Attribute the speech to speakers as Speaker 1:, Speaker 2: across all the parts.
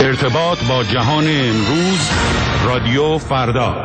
Speaker 1: ارتباط با جهان امروز، رادیو فردا.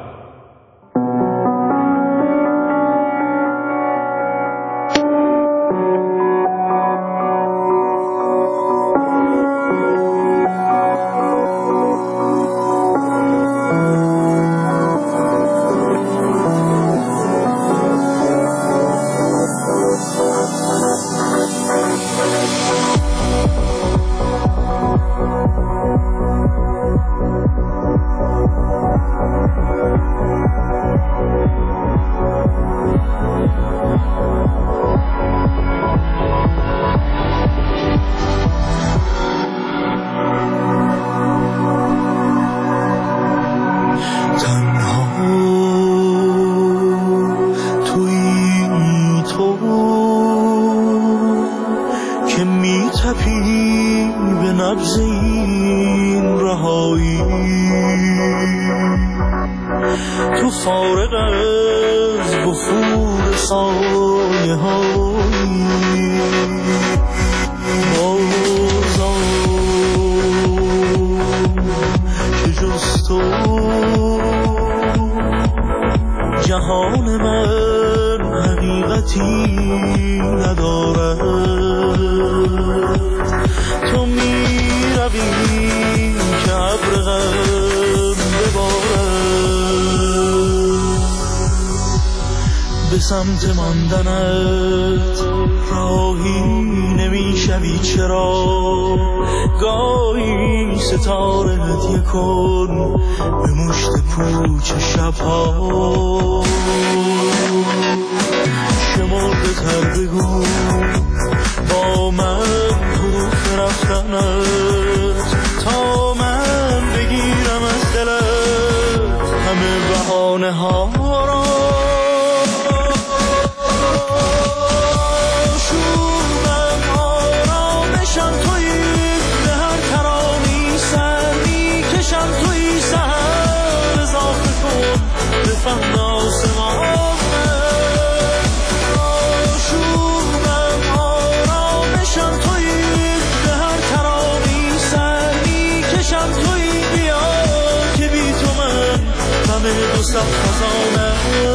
Speaker 2: جهان من حقیقتی ندارد، تو می روی که ابر غم ببارد. به سمت ماندنت راهی نمی شوی چرا؟ گاهی ستاره‌ت یکن به مشت پوچ شبها. شمرده تر بگو با من حروف رفتنت، تا من بگیرم از دلت همه بهانه ها را. بفهم آسمان آشوبم آرامشم تویی، به هر ترانی سر میکشم تویی. بیا که بی تو من همه دو صد خزانه.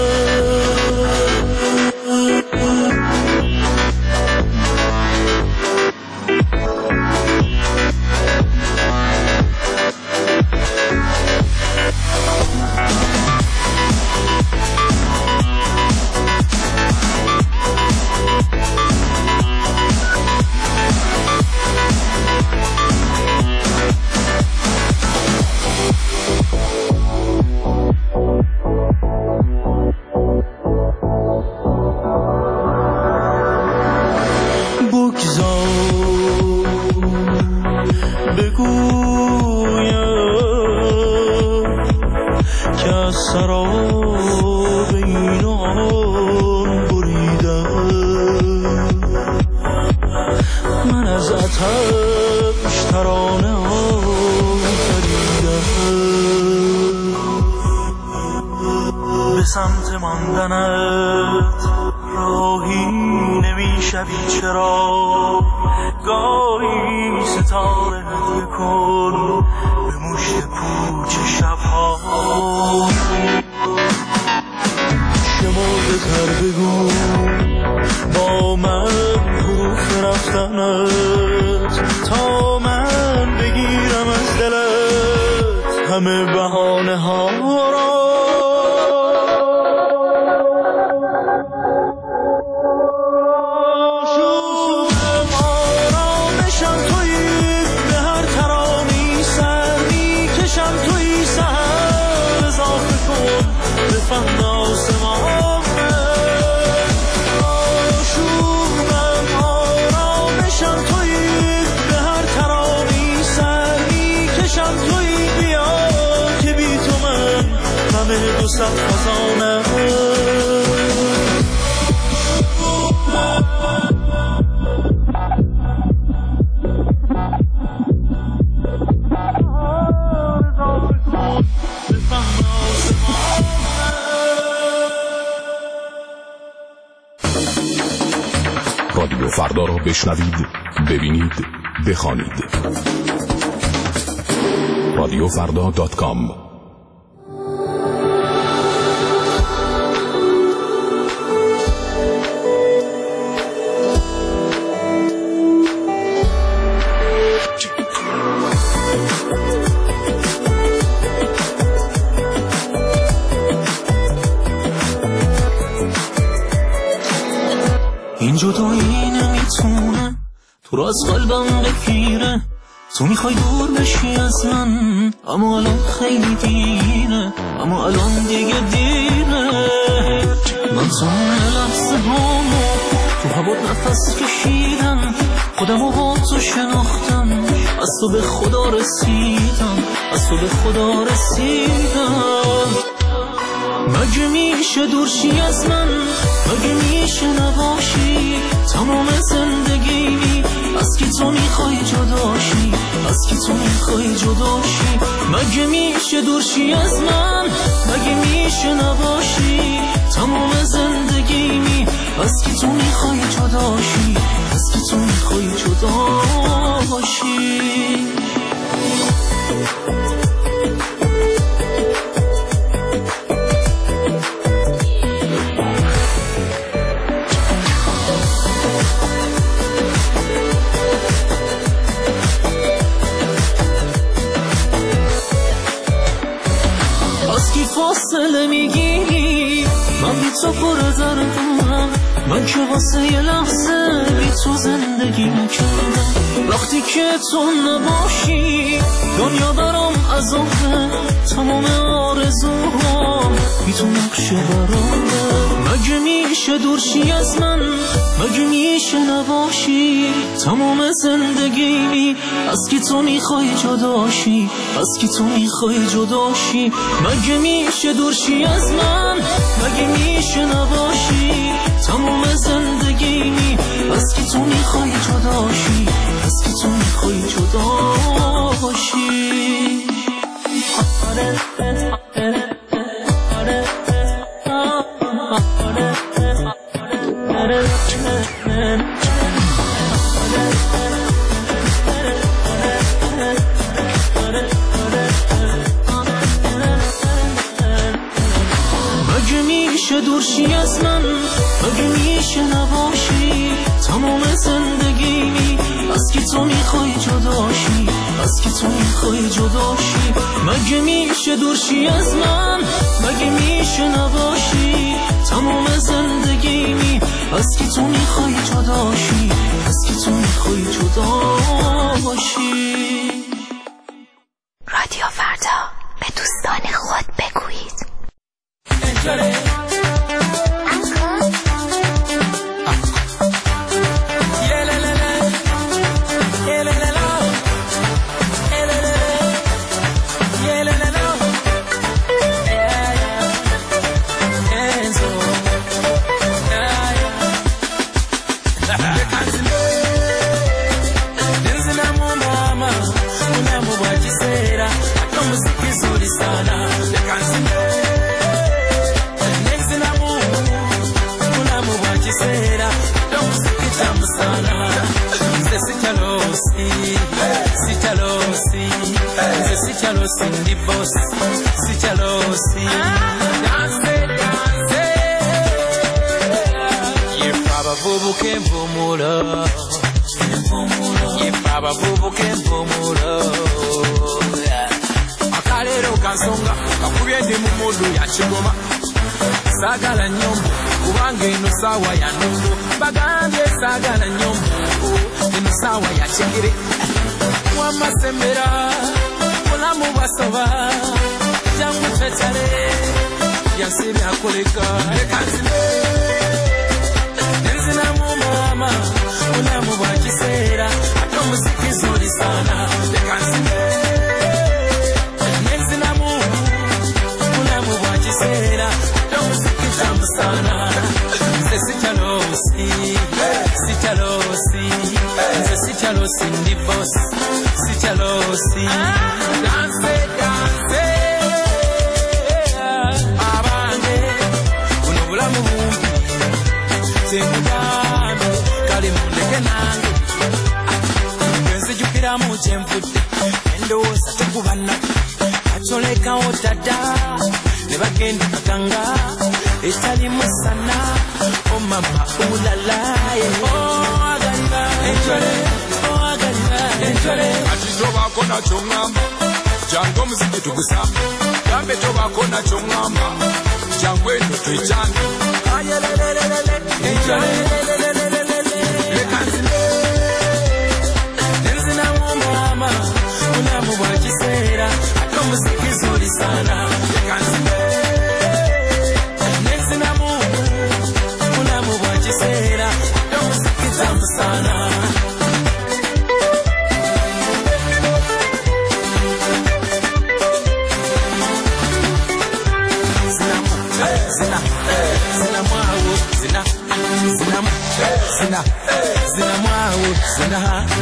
Speaker 2: سمت ماندنت راهی نمی شوی چرا؟ گاهی ستاره‌ت یکن به مشت پوچ شبها. شمرده تر بگو با من حروف رفتنت، تا من بگیرم از دلت همه بهانه ها را. بفهم آسمان آشوبم آرامشم تویی، به هر ترانی سر میکشم تویی. بیا که بی تو من همه دو صد خزانه.
Speaker 3: رادیو فردا را بشنوید، ببینید، بخوانید.
Speaker 1: radiofrda.com.
Speaker 2: این جدایی نمیتونه تو را از قلبم بگیره، تو میخوای دور بشی از من، اما الان خیلی دیره، اما الان دیگه دیره. من تمام لحظه هامو تو هوا نفس کشیدم، خودم و با تو شناختم، از تو به خدا رسیدم، از تو به خدا رسیدم. مگه میشه دورشی از من، مگه میشه نباشی تمام زندگی، از کی تو میخوای جداشی، از کی تو میخوای جداشی. مگه میشه دورشی از من، مگه میشه نباشی تمام زندگی، از کی تو میخوای جداشی، از کی تو میخوای جداشی. فاصله میگیری من بی تو پر زردم، من که واسه یه لحظه بی تو زندگی نکردم. وقتی که تو نباشی دنیا برام عذابه، تمام آرزوهام بی تو نقشه برامه. مگه میشه دورشی از من، مگه میشه نباشی تمام زندگی، از کی تو میخوای جداشی، از کی تو میخوای جداشی. مگه میشه دورشی از من، مگه میشه نباشی تمام زندگی، از کی تو میخوای جداشی، از کی تو میخوای جداشی. مگه میشه دورشی از من، مگه میشه نباشی تمام زندگی، از کی تو میخوای جداشی، از کی تو میخوای جداشی. مگه میشه دورشی از من، مگه میشه نباشی تمام زندگی، از کی تو میخوای جداشی، از کی تو میخوای جداشی.
Speaker 3: رادیو فردا، به دوستان خود بگویید.
Speaker 2: Cindy boss, si chalosi, dance, dance. Ye baba bubu kemvumula, ye baba bubu kemvumula. Akalero kansonga, kakubye ndi mu mudu ya kigoma. Sagala nyombo, kubanga eno sawa ya nungu. Bagambye sagala nyombo, eno sawa ya kigere. Wamasembera. Mulamu basoba jangu tetale yasiri akoleka lekanzime nzina mu mama mulamu bakisera atomuziki zuri sana lekanzime nzina mu mulamu bakisera atomuziki tamu sana sitalosi sitalosi sitalosi ndi boss sitalosi dance dance abange kuno bulamu bumbi semudano kali mundeke nange nzijukira Nsalamu kyenvudde endowooza tekubana atolekawo dada ne bagenda katanga etali musana o mama ulalaye agalina enjole
Speaker 4: ati tobako nakyo ŋŋamba jangu omuziki tugusamba gambe tobako nakyo ŋŋamba jangu eno twekyange leka nzine
Speaker 2: nenzinamu mama mulamu bwa kiseera ate omuziki zuli sana
Speaker 4: leka nzine
Speaker 2: nenzinamu mulamu bwa kiseera ate omuziki tamu sana Zina mwawo zina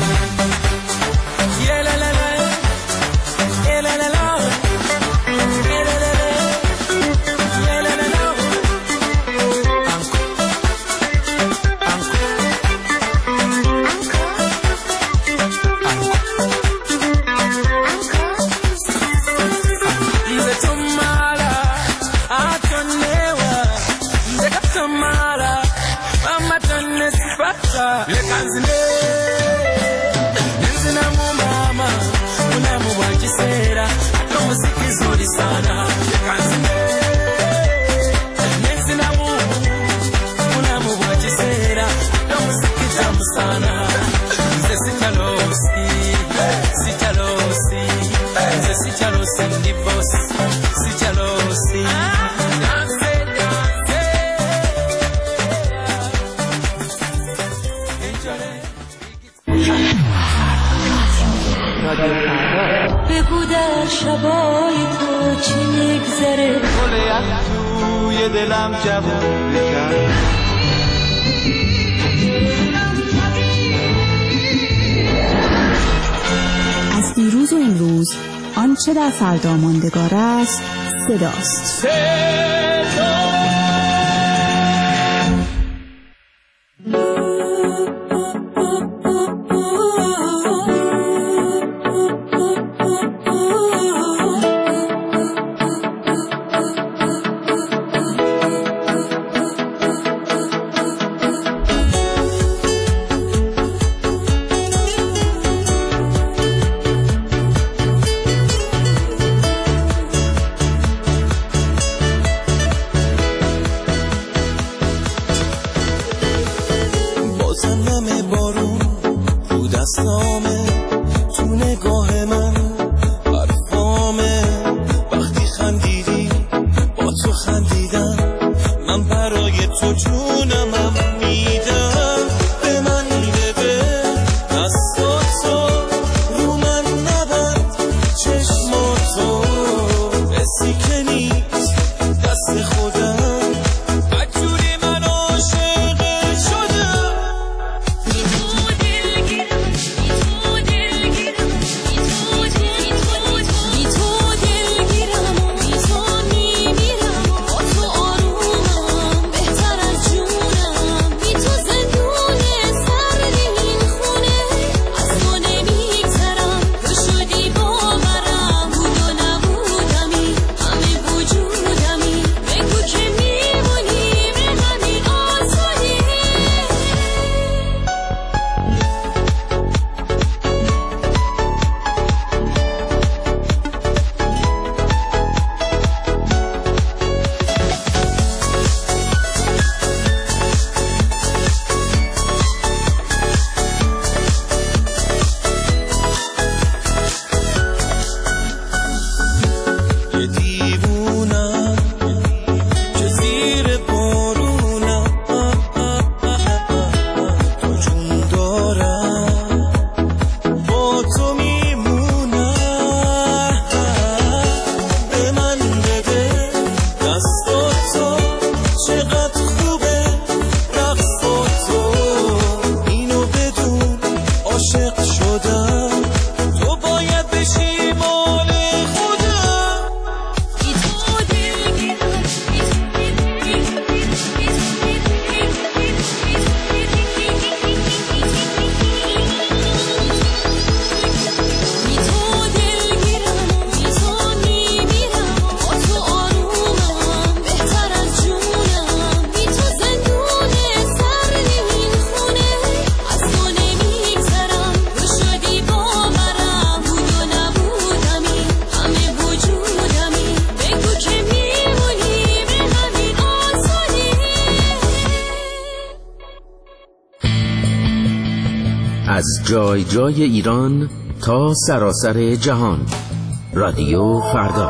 Speaker 2: yelelele yelelele yelelele yelelele nze tomala atonewa nze katomala mama tonne sipata
Speaker 4: leka nzine
Speaker 2: nenzinamu mama mulamu bwa kiseera ate omuziki zuli sana
Speaker 4: leka nzine
Speaker 2: nenzinamu mulamu bwa kiseera ate omuziki tamu sana nze sikyalosi nze sikyalosi ndi bosi sikyalosi
Speaker 3: بگو در شبای تو چی میگذره
Speaker 2: گل توی دلم جوون بکن
Speaker 5: از دیروز و امروز آنچه در فردا ماندگار است صداست.
Speaker 6: جای جای ایران تا سراسر جهان. رادیو فردا.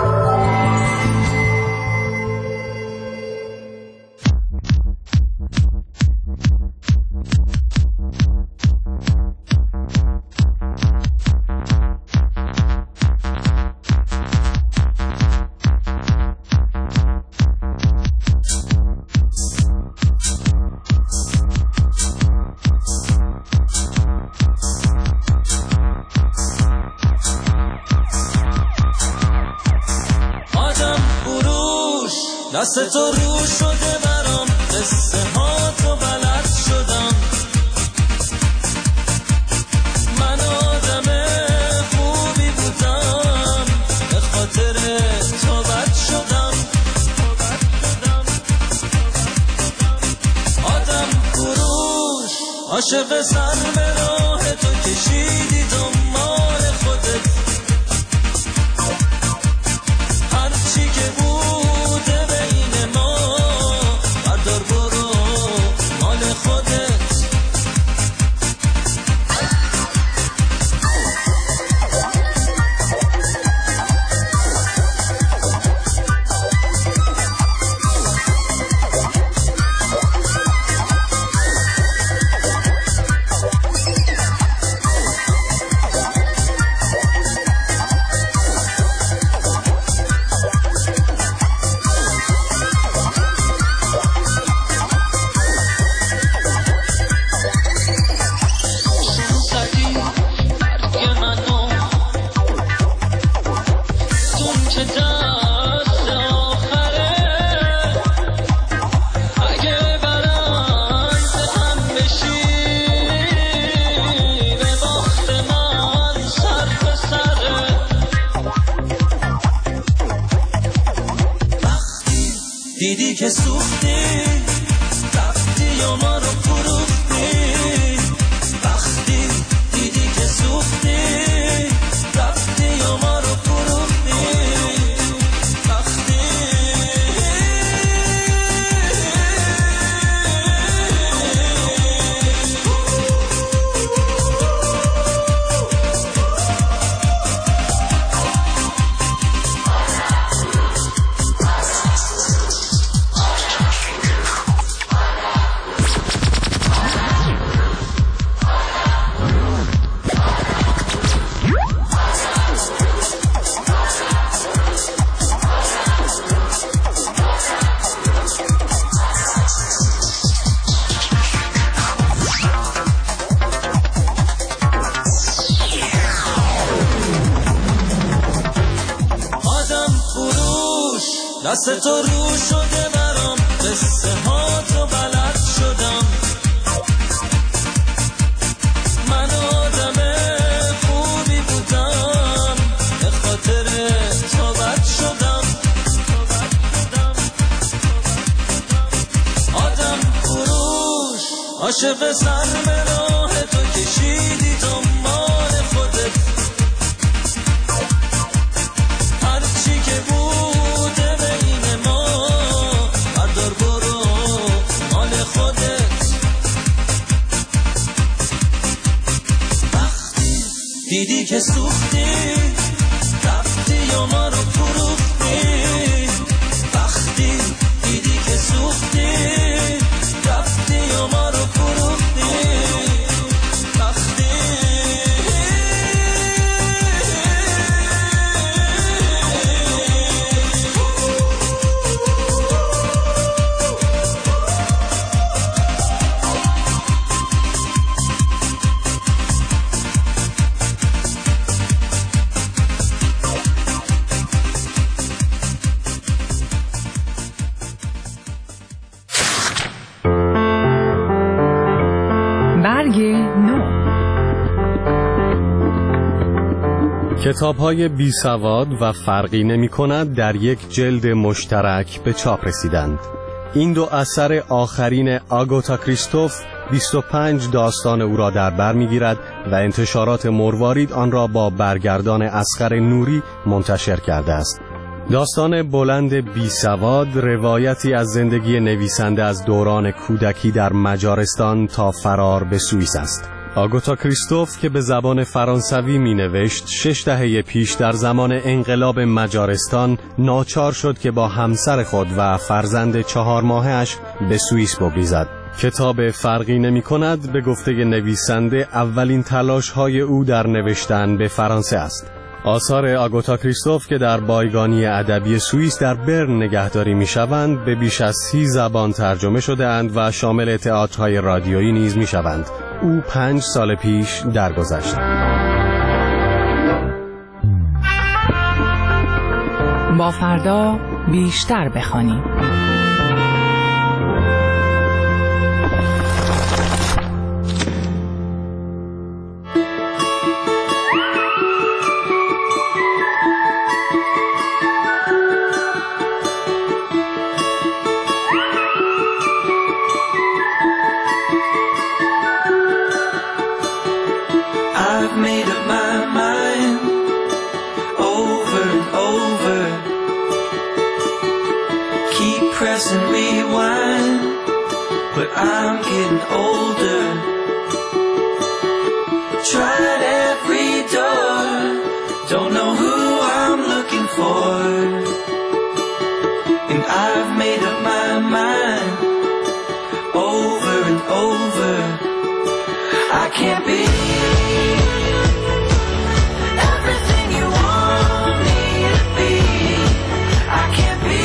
Speaker 2: دست تو رو شده برام، قصه ها تو بلد شدم. من آدم خوبی بودم، به خاطر تو بد شدم. آدم فروش عاشق سر به راه تو کشیدی دنبال خودت. هرچی که بوده بین ما بردار برو مال خودت. دیدی که سوختی رفتی و ما رو فروختی. وقتی دیدی که سوختی رفتی و ما رو فروختی. وقتی دست تو رو شده برام، قصه ها تو بلد شدم. من آدم خوبی بودم، به خاطر تو بد شدم. آدم فروش عاشق سر به راه تو کشیدی دنبال خودت. هرچی که بوده بین ما بردار برو مال خودت. وقتی دیدی که سوختی رفتی و ما رو فروختی. وقتی دیدی که سوختی رفتی و ما رو فروختی. وقتی
Speaker 7: کتاب‌های بی‌سواد و فرقی نمی‌کند در یک جلد مشترک به چاپ رسیدند. این دو اثر آخرین آگاتا کریستوف 25 داستان او را در بر می‌گیرد و انتشارات مروارید آن را با برگردان اصغر نوری منتشر کرده است. داستان بلند بی‌سواد روایتی از زندگی نویسنده از دوران کودکی در مجارستان تا فرار به سوئیس است. آگوتا کریستوف که به زبان فرانسوی می نوشت 6 دهه پیش در زمان انقلاب مجارستان ناچار شد که با همسر خود و فرزند 4 ماهه‌اش به سوئیس بگریزد. کتاب فرقی نمی کند به گفته نویسنده اولین تلاش‌های او در نوشتن به فرانسه است. آثار آگوتا کریستوف که در بایگانی ادبی سوئیس در برن نگهداری می‌شوند به بیش از 30 زبان ترجمه شده اند و شامل تئاترهای رادیویی نیز می‌شوند. او 5 سال پیش درگذشت.
Speaker 8: با فردا بیشتر بخوانیم.
Speaker 2: Pressing rewind, but I'm getting older. Tried every door, don't know who I'm looking for. And I've made up my mind over and over. I can't be everything you want me to be. I can't be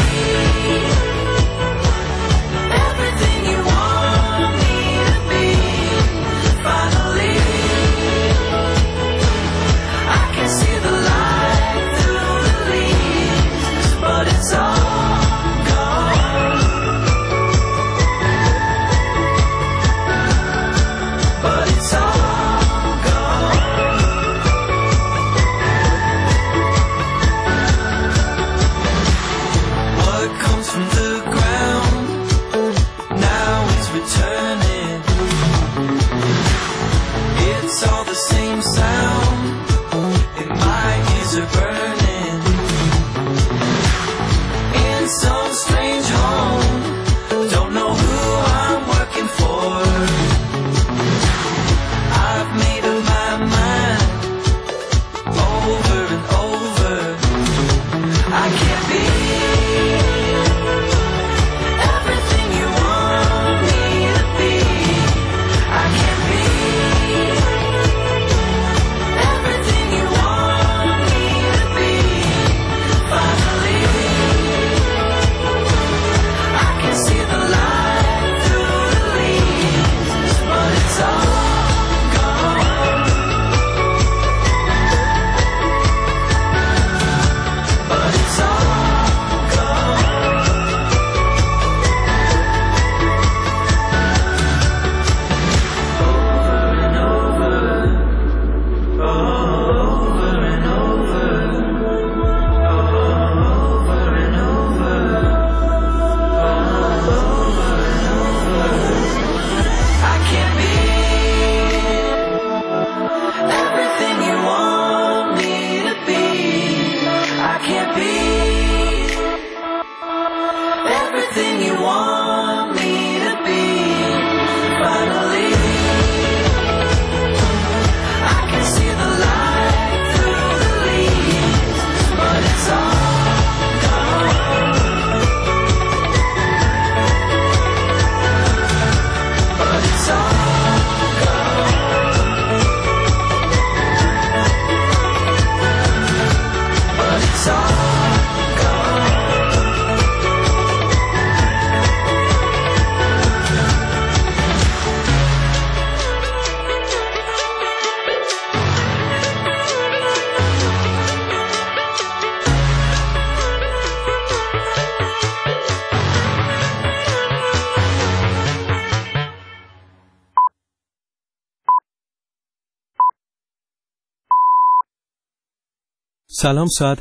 Speaker 9: سلام، ساعت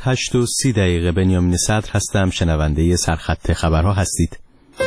Speaker 9: 8:30 بنیامین صدر هستم. شنونده سرخط خبرها هستید.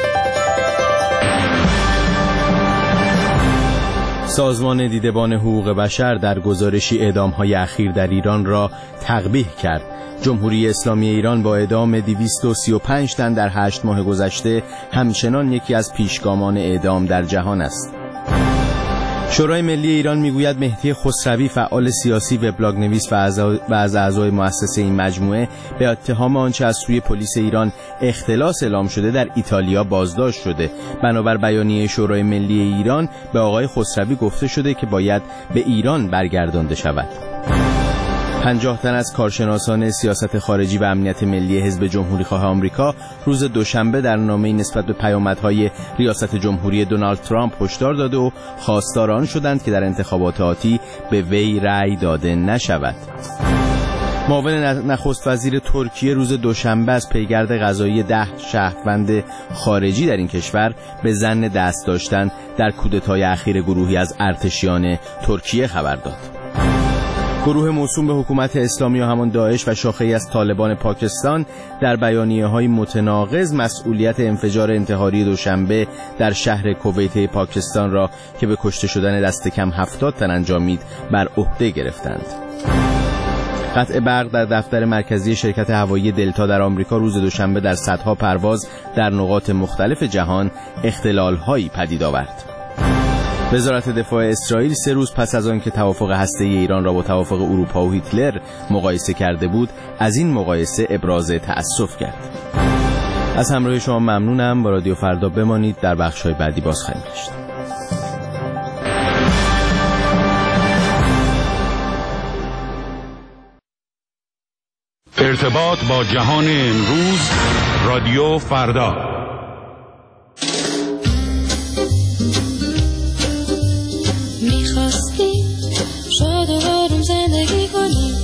Speaker 9: سازمان دیدبان حقوق بشر در گزارشی اعدام‌های اخیر در ایران را تقبیح کرد. جمهوری اسلامی ایران با اعدام 235 تن در 8 ماه گذشته همچنان یکی از پیشگامان اعدام در جهان است. شورای ملی ایران میگوید مهدی خسروی فعال سیاسی، وبلاگ‌نویس و از اعضای مؤسسه این مجموعه به اتهام آنچه از سوی پلیس ایران اختلاس اعلام شده در ایتالیا بازداشت شده. بنابر بیانیه شورای ملی ایران به آقای خسروی گفته شده که باید به ایران برگردانده شود. 50 تن از کارشناسان سیاست خارجی و امنیت ملی حزب جمهوری‌خواه آمریکا روز دوشنبه در نامه‌ای نسبت به پیامدهای ریاست جمهوری دونالد ترامپ هشدار داده و خواستار آن شدند که در انتخابات آتی به وی رأی داده نشود. معاون نخست وزیر ترکیه روز دوشنبه از پیگرد قضایی 10 شهروند خارجی در این کشور به ظن دست داشتن در کودتای اخیر گروهی از ارتشیان ترکیه خبر داد. گروه موسوم به حکومت اسلامی و همان داعش و شاخه‌ای از طالبان پاکستان در بیانیه‌های متناقض مسئولیت انفجار انتحاری دوشنبه در شهر کویت پاکستان را که به کشته شدن دست کم 70 تن انجامید بر عهده گرفتند. قطع برق در دفتر مرکزی شرکت هوایی دلتا در آمریکا روز دوشنبه در صدها پرواز در نقاط مختلف جهان اختلال‌هایی پدید آورد. وزارت دفاع اسرائیل 3 روز پس از آن که توافق هسته‌ای ایران را با توافق اروپا و هیتلر مقایسه کرده بود، از این مقایسه ابراز تأسف کرد. از همراهی شما ممنونم. با رادیو فردا بمانید. در بخش‌های بعدی باز خواهیم گشت.
Speaker 1: ارتباط با جهان امروز، رادیو فردا.
Speaker 10: میخواستیم شاد و آروم زندگی کنیم،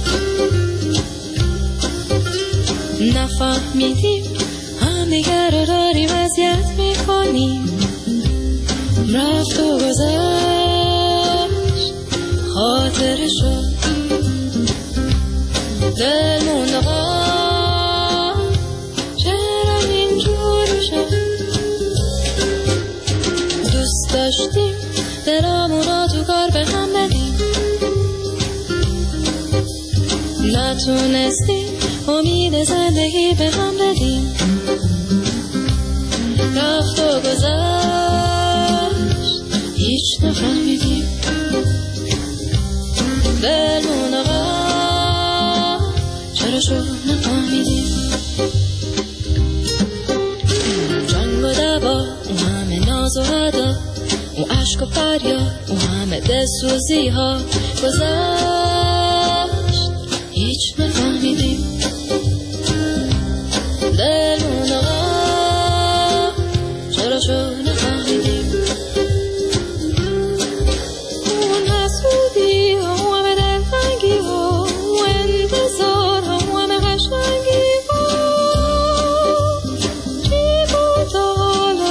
Speaker 10: نفهمیدیم هم دیگر رو داریم اذیت میکنیم. رفت و گذشت خاطرشو، دل موند آقا چرا اینجوری شد. دوست داشتیم دلامونا تو کار به هم بدیم، نتونستیم امید زندگی به هم بدیم. رفت و گذشت هیچ نفهمیدیم، دلمون آقا چرا شد نفهمیدیم. جنگ و دعوا، اون همه ناز و ادا، اون عشق و فریاد، اون همه دلسوزی ها گذشت هیچ نفهمیدیم. دلمون آقا چرا شد نفهمیدیم. اون حسودی ها، اون همه دلتنگی ها، اون انتظار ها، اون همه قشنگی ها، چی بود حالا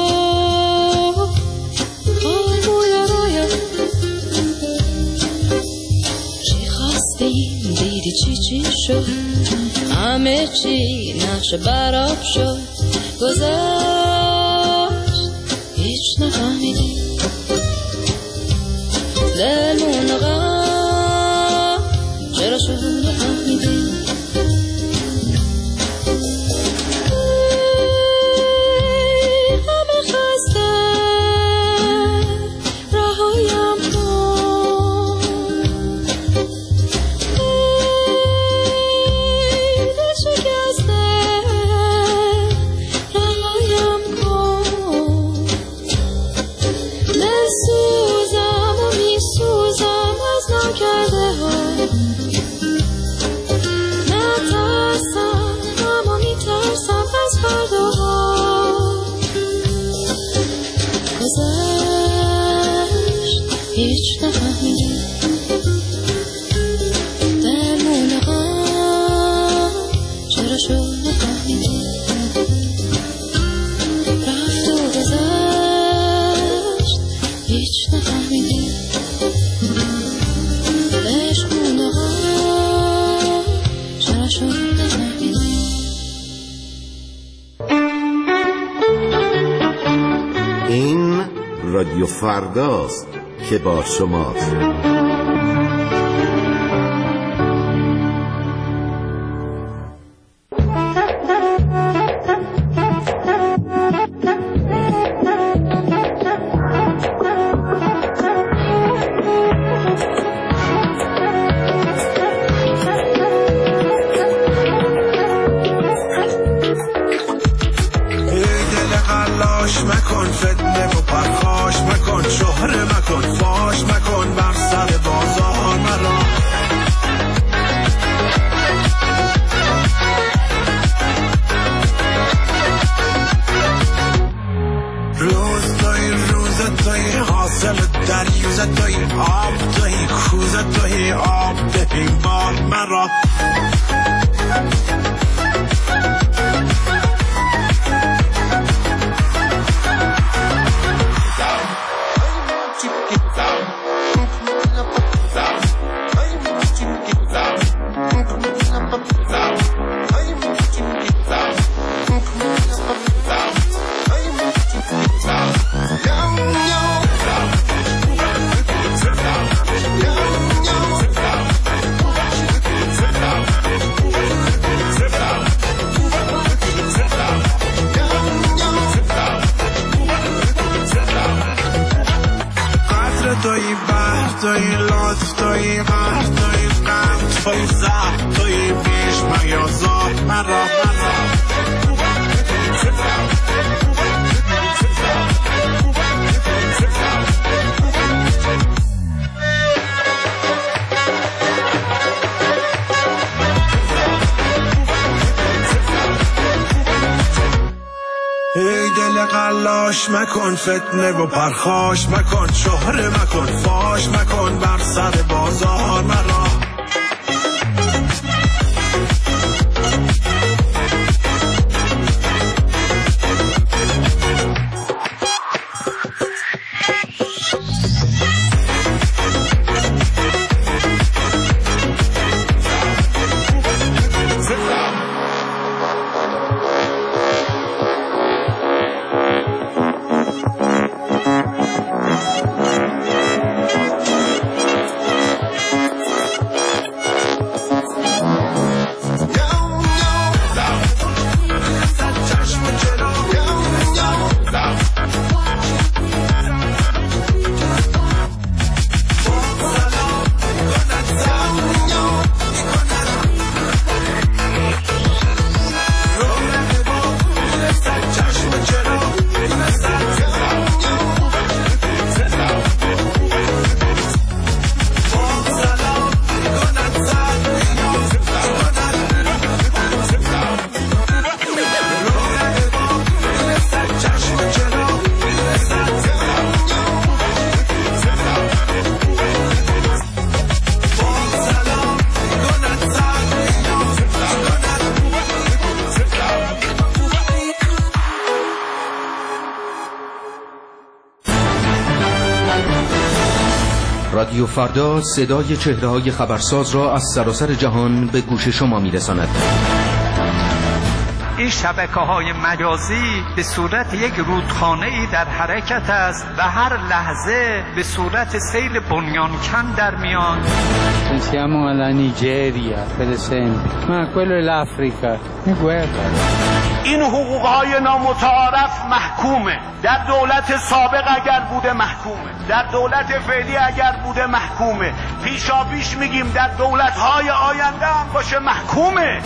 Speaker 10: دیدی چی شد، همه چی نقش براب شد، گذشت هیچ نفهمیدیم. دلمون آقا چرا شد نفهمیدیم. همه خسته رهایم هیچ نفهمیدیم. دلمون آقا چرا شد نفهمیدیم. رفت و گذشت هیچ نفهمیدیم. عشقمون آقا چرا شد نفهمیدیم.
Speaker 11: این رادیو فرداست که با شماست.
Speaker 2: راه توی بحر توی لطف توی قهر توی غم توی زهر توی بیش میازار مرا ای دل قلاش مکن فتنه و پرخاش مکن شهره مکن فاش مکن بر سر بازار مرا
Speaker 6: رادیو فردا صدای چهره‌های خبرساز را از سراسر جهان به گوش شما می‌رساند.
Speaker 12: این شبکه‌های مجازی به صورت یک رودخانه‌ای در حرکت است و هر لحظه به صورت سیل بنیانکن در میان.
Speaker 13: Siamo alla Nigeria, per esempio, ma quello è l'Africa, è guerra.
Speaker 12: این حقوق‌های نامتعارف محکومه. در دولت سابق اگر بوده محکومه، در دولت فعلی اگر بوده محکومه، پیشاپیش میگیم در دولت‌های آینده هم باشه محکومه.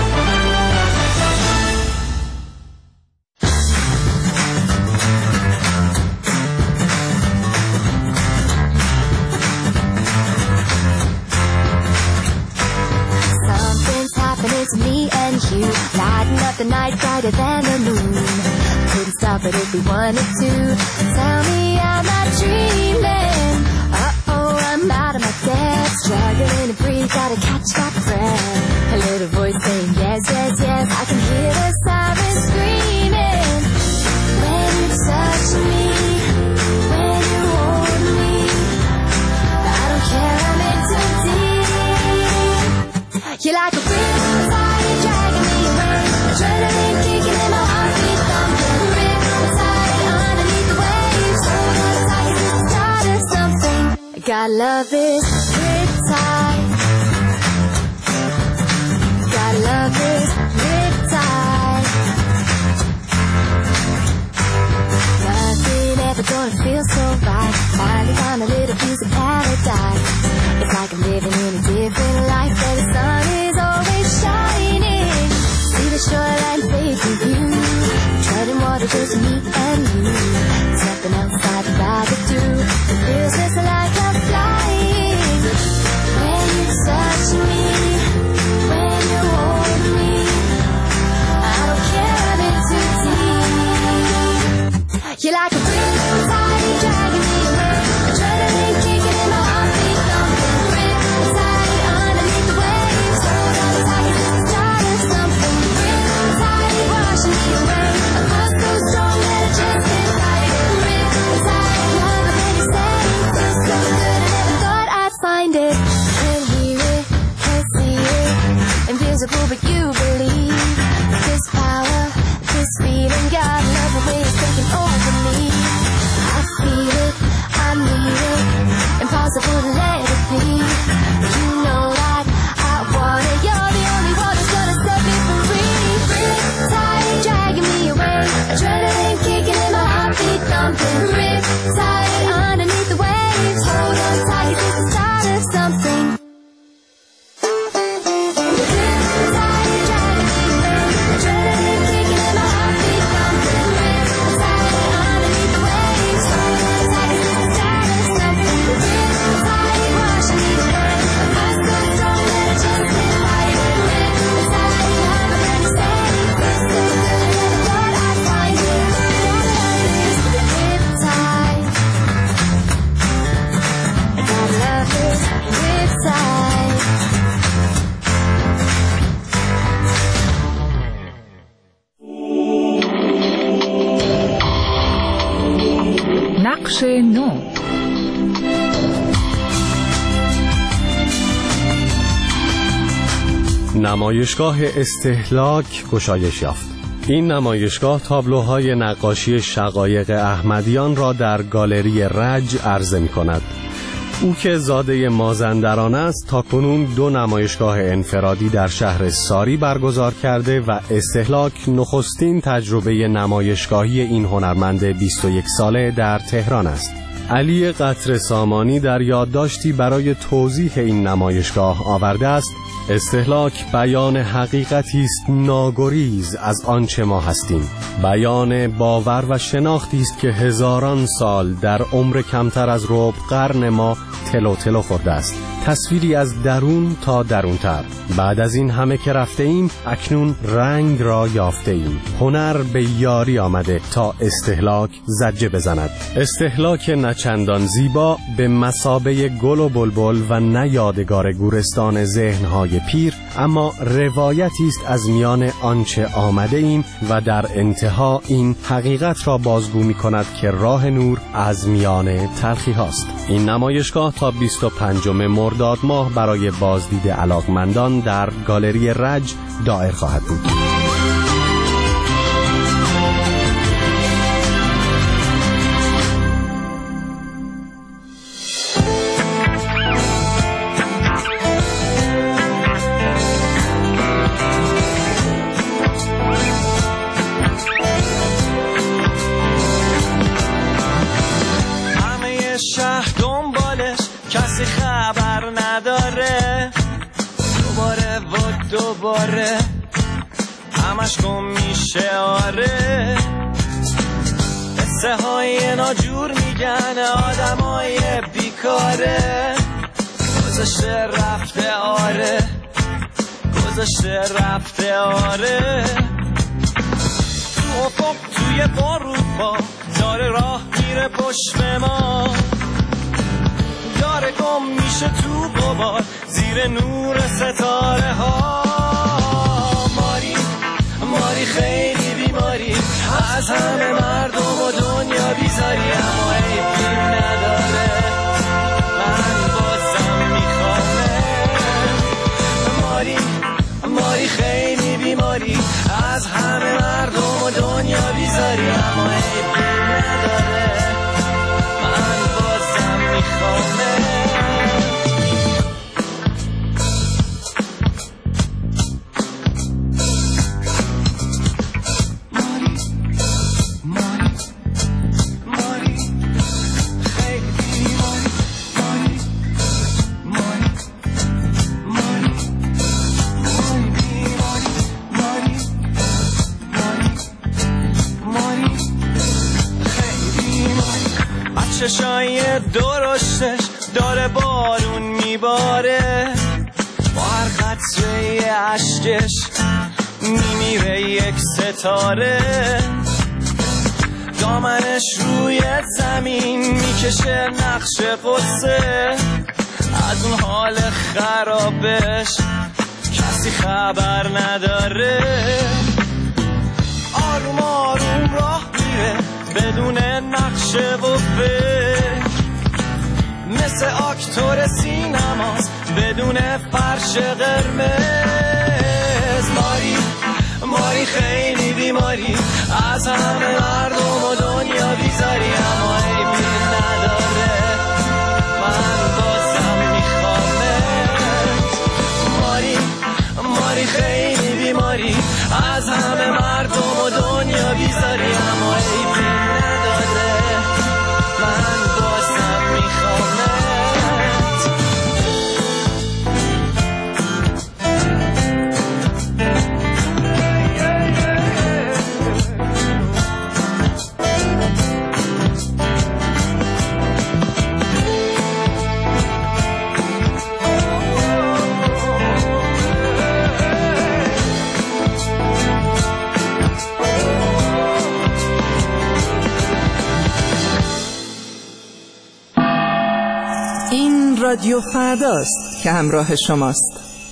Speaker 3: It's me and you, lighting up the night brighter than the moon. Couldn't stop it if we wanted to. Tell me I'm not dreaming. Uh-oh, I'm out of my depth, struggling to breathe, gotta catch my breath. A little voice saying yes, yes, yes. I can hear the sirens screaming. When you touch me, when you hold me, I don't care, I'm in too deep. You're like a riptide, dragging me away. Adrenaline kicking in my heartbeat thumping. Riptide underneath the waves. Hold on tight, it's the start of something. Gotta love this riptide. Gotta love this riptide. Nothing ever gonna feel so right. Finally found a little piece of paradise. It's like I'm living in a different life where the sun is always shining. See the shoreline fade to view. Treading water just me and you. Something else I'd rather do. It feels just like I'm flying. When you touch me, when you hold me, I don't care, I'm in too deep. You're like a riptide, dragging me away. Adrenaline kicking in my heartbeat thumping. Riptide underneath the waves. invisible, but you believe. This power, this feeling, God, love the way it's taking over me. I feel it, I need it, impossible to let it be. You know that I want it, you're the only one that's gonna set me free. Riptide, dragging me away, adrenaline kicking in my heartbeat thumping. Riptide, underneath the waves, hold on tight, 'cause it's the start of something.
Speaker 8: نقش نو.
Speaker 7: نمایشگاه استهلاک گشایش یافت. این نمایشگاه تابلوهای نقاشی شقایق احمدیان را در گالری رج عرضه می کند. او که زاده مازندران است تاکنون 2 نمایشگاه انفرادی در شهر ساری برگزار کرده و استهلاک نخستین تجربه نمایشگاهی این هنرمند 21 ساله در تهران است. علی قطر سامانی در یادداشتی برای توضیح این نمایشگاه آورده است: استهلاک بیان حقیقتی است ناگریز از آنچه ما هستیم. بیان باور و شناختی است که هزاران سال در عمر کمتر از ربع قرن ما تلو تلو خورده است. تصویری از درون تا درونتر. بعد از این همه که رفته ایم اکنون رنگ را یافته ایم. هنر به یاری آمده تا استهلاک زجه بزند. استهلاک نچندان زیبا به مثابه گل و بلبل و نه یادگار گورستان ذهنهای پیر، اما روایتی است از میان آنچه آمده ایم و در انتها این حقیقت را بازگو می کند که راه نور از میان تلخی هاست. این نمایشگاه تا 25 مرداد ماه برای بازدید علاقمندان در گالری رج دایر خواهد بود.
Speaker 2: کسی خبر نداره، دوباره همش گم میشه. آره قصه های ناجور میگن آدمای بیکاره، گذشته رفته آره، گذشته رفته آره. تو افق توی غروبا داره راه میره پشت ما، داره گم میشه تو غبار زیر نور ستاره ها. ماری خیلی بیماری، از همه مردم و دنیا بیزاری، اما عیبی نداره من بازم میخوامه. ماری خیلی بیماری، از همه مردم و دنیا بیزاری، اما عیبی نداره من بازم میخوامه. چشای درشتش داره بارون میباره، با هر قطره اشکش میمیره یک ستاره. دامنش روی زمین میکشه نقش قصه، از اون حال خرابش کسی خبر نداره. آروم آروم راه میره بدون نقشه و فکر، مثل آکتور سینماست بدون فرش قرمز. خیلی بیماری از همه مردم و دنیا بیزاری، اما عیبی نداره من بازم میخوامت. ماری خیلی بیماری از همه مردم و دنیا بیزاری، اما عیبی نداره من بازم میخوامت.
Speaker 14: رادیو فرداست که همراه شماست.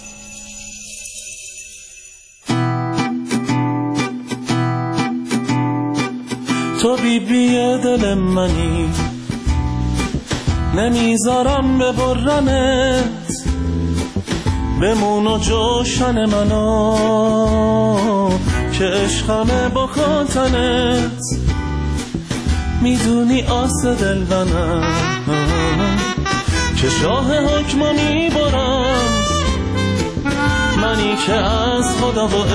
Speaker 2: تو بیبی دل منی، نمیذارم ببرمت، بمون و جوشن منو که عشقمه با خاطنت. میدونی آس دل منم که شاه حکمو میبرم، منی که از خدا و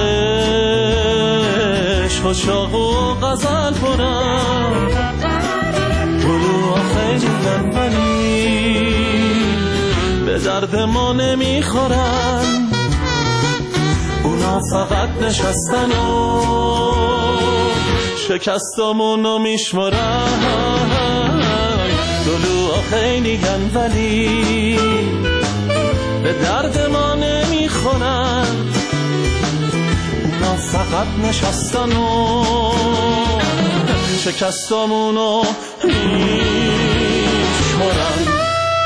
Speaker 2: عشق و شاق و غزل پرم. طلوع خیلی منی به درد ما نمیخورن، اونا فقط نشستن و شکستامونو میشمرن. دلوها خیلی گن ولی به درد ما نمیخورن، اونا فقط نشستن و شکستامونو میشمرن.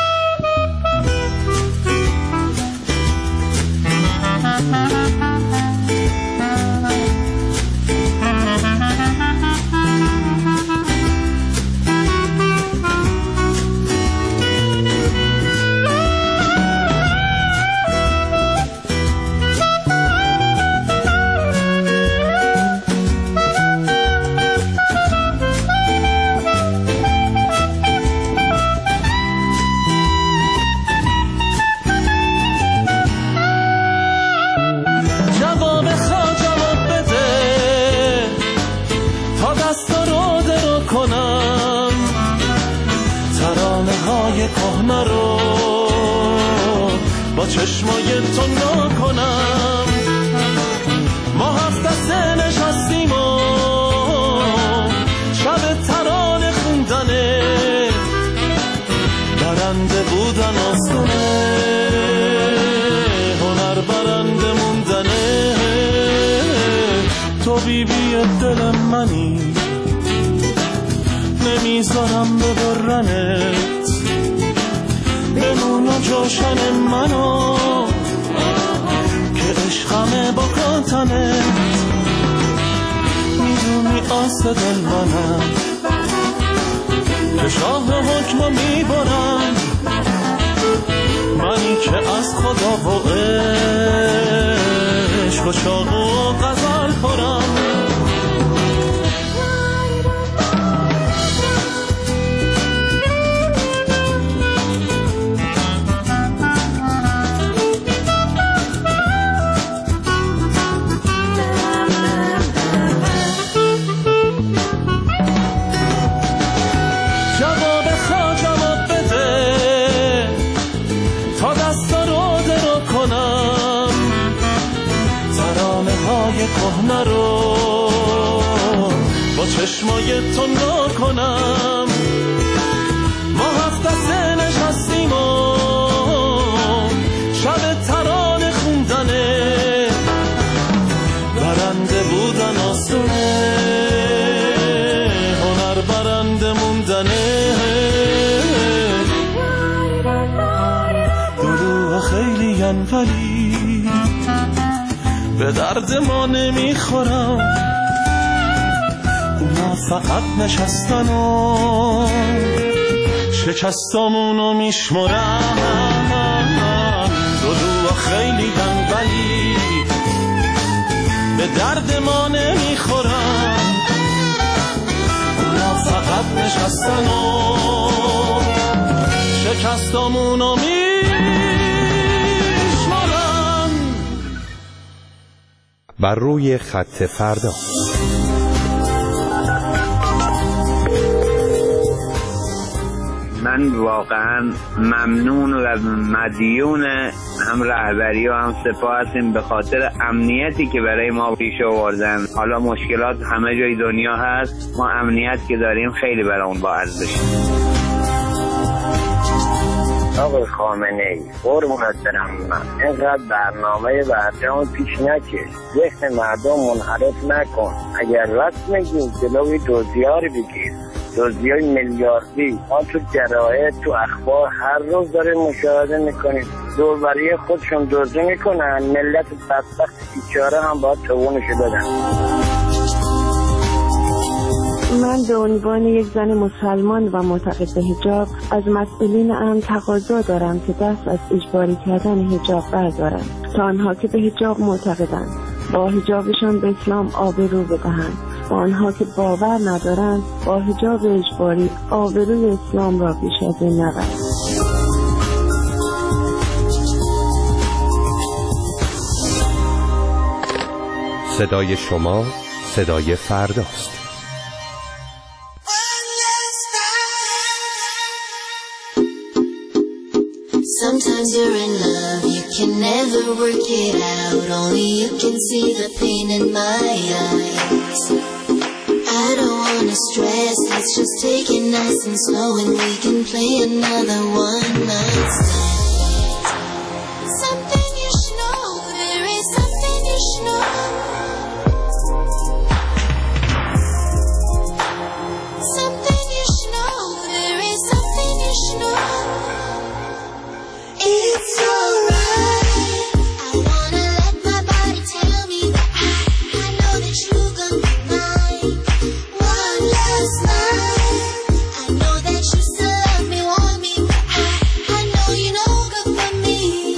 Speaker 2: کهنه رو با چشمای تو نکنم. ما هفت دسته نشستیم و شب ترانه خوندنه، برنده بودن آسونه، هنر برنده موندنه. تو بیبی دل منی، نمیذارم ببرنت، بمون و جوشن منو که عشقمه با خاطنت. میدونی آس دل منم که شاه حکمو میبرم، منی که از خدا و عشق و شاق و غزل خورم. کهنه رو با چشمای تو نکنم. ما هفت دسته نشستیم و شب ترانه خوندنه، برنده بودن آسونه، هنر برنده موندنه. دلوها خیلی ولی به درد ما نمیخورم، اونا فقط نشستن و شکستامونو میشمرن. دلوها خیلی ولی به به درد ما نمیخورن، اونا فقط نشستن و شکستامونو میشمارن.
Speaker 7: بر روی خط فردا.
Speaker 15: من واقعا ممنون و مدیون هم رهبری و هم سپاه هستیم به خاطر امنیتی که برای ما پیش آوردن. حالا مشکلات همه جای دنیا هست، ما امنیت که داریم خیلی برای اون با ارزشه.
Speaker 16: آقای خامنه‌ای قربونت برم، من اینقدر برنامه برجام پیش نکش، ذهن مردم منحرف نکن. اگر راست میگی جلوی دزدی‌ها رو بگیر، دزدی‌های میلیاردی. ما تو جراید تو اخبار هر روز داریم مشاهده میکنیم، دوربری خودشون دزدی میکنن، ملت بدبخت بیچاره هم باید توانشو بدن.
Speaker 17: من به عنوان یک زن مسلمان و معتقد به حجاب از مسئولین امن تقاضا دارم که دست از اجباری کردن حجاب بردارند تا آنها که به حجاب معتقدند با حجابشان به اسلام آبرو بدهند و آنها که باور ندارند با حجاب اجباری آبروی اسلام را بیش از این نبرند.
Speaker 7: صدای شما صدای فرداست.
Speaker 18: Sometimes you're in love, you can never work it out. Only you can see the pain in my eyes. I don't wanna stress, let's just take it nice and slow, and we can play another one night stand. Something you should know, there is something you should know. Something you should know, there is something you should know. It's alright. I wanna let my body tell me that I know that you're gonna be mine. One last night. I know that you still love me, want me, but I know you know good for me.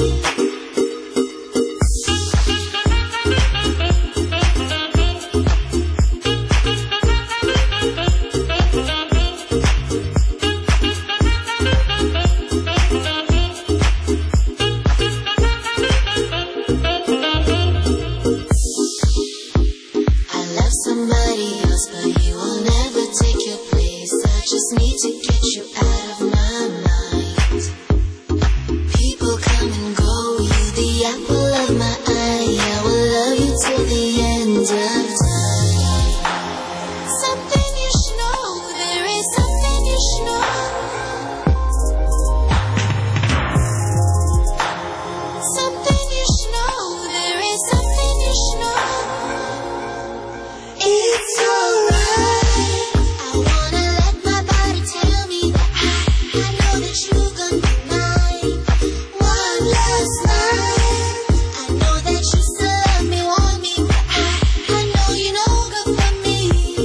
Speaker 18: I love somebody else, but you will never take your place. I just need to get you out of my mind. People come and go, you the apple of my eye. I will love you till the end of time. Something you should know, there is something you should know. Something you should know, there is something you should know. It's alright. I wanna let my body tell me that I know that you're gonna be mine. One last night. I know that you still love me, want me, but I know you know good for me.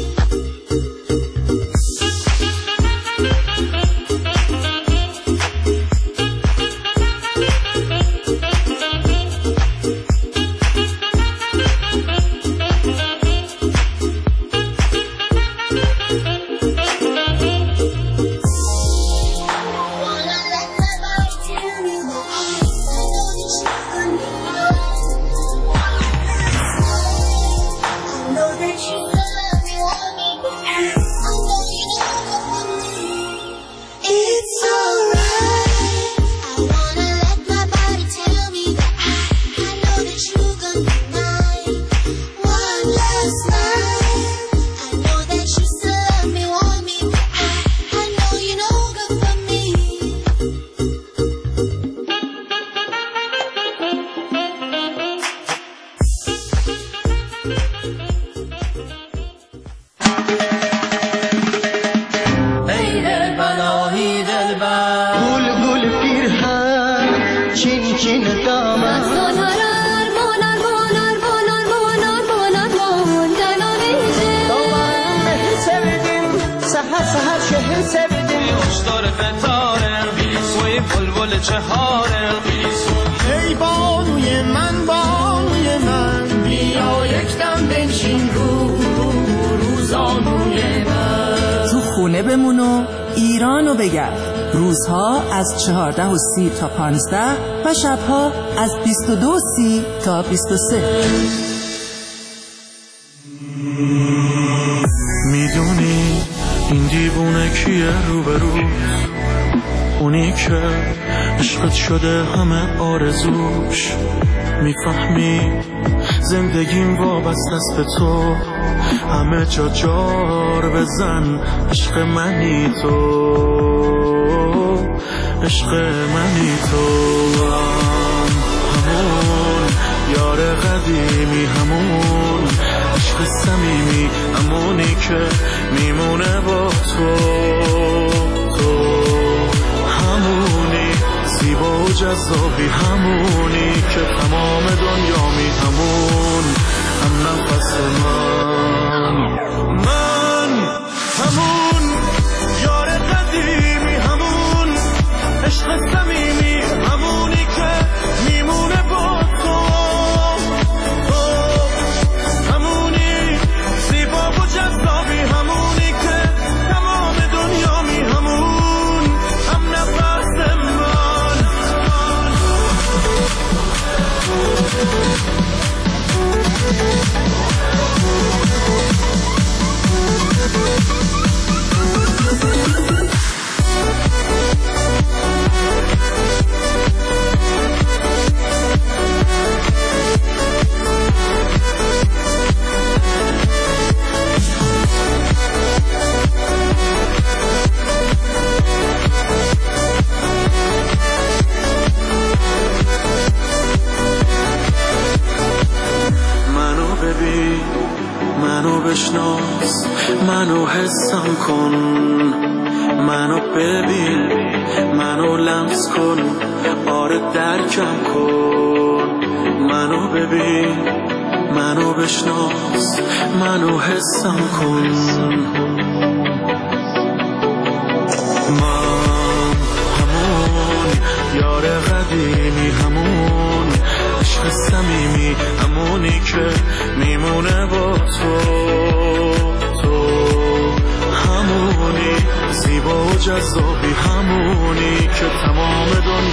Speaker 18: Wanna let my body tell me that I know that you're gonna be mine. One last night. I know that you still love me, want me, but I know you know good for me. It's alright. I wanna let my body tell me that I know that you're gonna be mine. One last night. I know that you still love me, want me, but I know you know good for me.
Speaker 2: ای دلبرایی دلبر، گل گل پیرهن، چین چین دامن. سحر سحر شهر سبدیم خوشدار فتاره وی بلبل چهاره. ای بانوی من بیا یک دم
Speaker 14: بمون و ایرانو بگرد. روزها از 14:30 تا 15 و شبها از 22:30 تا 23.
Speaker 2: میدونی این دیوونه کیه روبروز؟ اونی که عشقت شده همه آرزوش. میفهمی زندگیم وابسته است به تو، همه جا جار بزن عشق منی تو، عشق منی تو. همون یار قدیمی، همون عشق صمیمی، همونی که میمونه با تو، همونی زیبا و جذابی، همونی که تمام دنیا می، همون هم نفس من همون یار قدیمی، همون عشق صمیمی، همونی که میمونه با تو، همونی زیبا و جذابی، همونی که تمام دنیا می، همون هم نفس من. منو بشناس، منو حسم کن، منو ببین، منو لمس کن، آره درکم کن. منو ببین، منو بشناس، منو حسم کن. من همون یار قدیمی، همون عشق صمیمی، همونی که میمونه با تو، همونی زیبا و جذابی، همونی که تمام دنیا